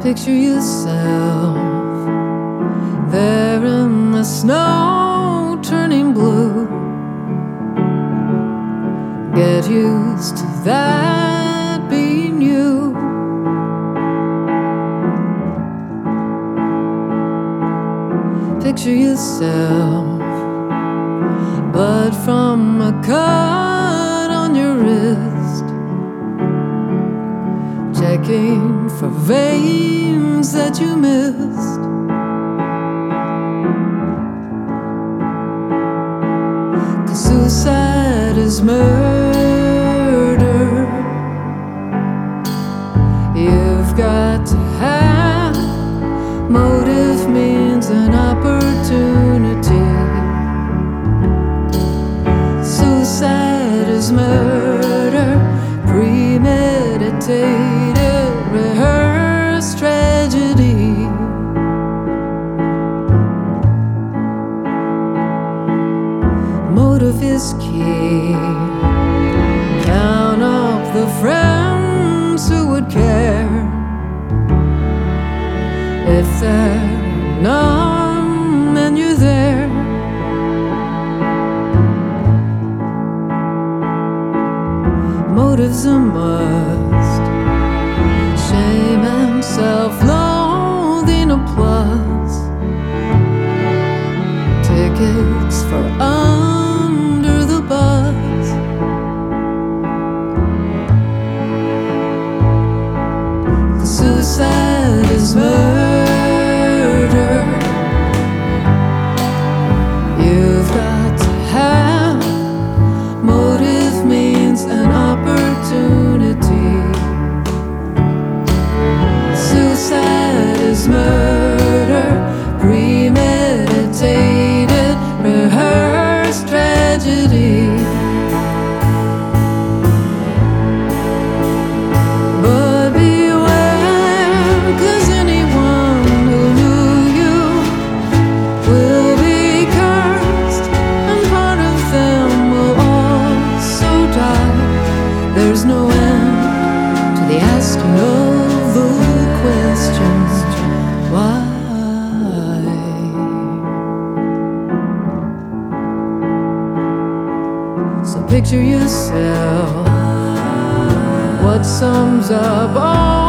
Picture yourself there in the snow turning blue. Get used to that being you. Picture yourself, blood from a cut on your wrist, checking for veins that you missed. 'Cause suicide is murder. You've got to have motive, means, and opportunity. Suicide is murder, premeditated, rehearsed tragedy. Motive is key. Count up the friends who would care. If there are none, then you're there. Motive's a must. Shame and self-loathing a plus. Tickets for under the bus. 'Cause suicide is murder. You've got to have motive, means, and opportunity. Suicide is murder, premeditated, rehearsed tragedy. But beware, 'cause anyone who knew you will be cursed, and part of them will also die. There's no end to the asking of the questions. Why? So picture yourself, what sums up all